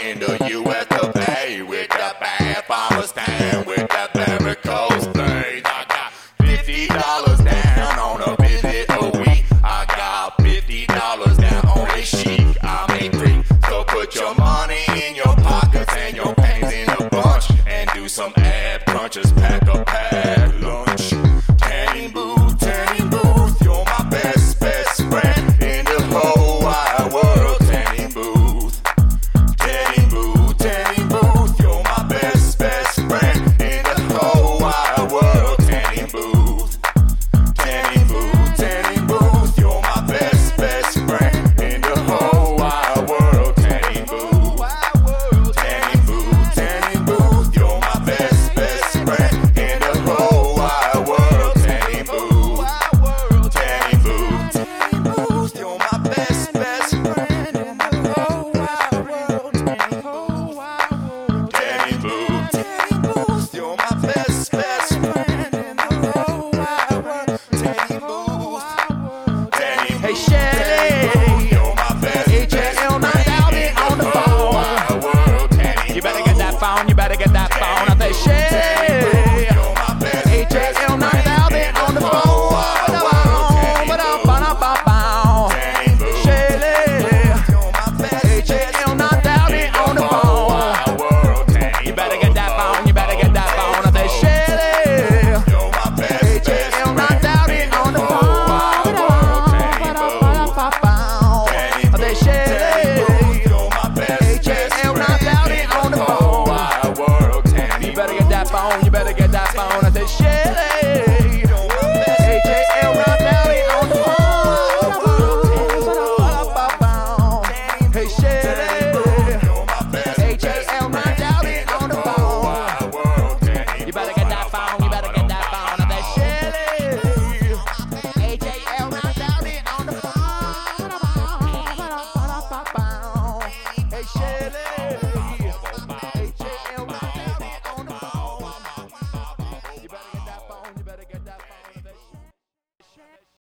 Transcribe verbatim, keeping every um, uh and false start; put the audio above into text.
in the U S to pay with the bad farmer stand with the varicose veins. I got fifty dollars down on a visit a week. I got fifty dollars down on a chic. I make three. So put your money in your pockets and your pains in a bunch and do some ab crunches. Pack a pack.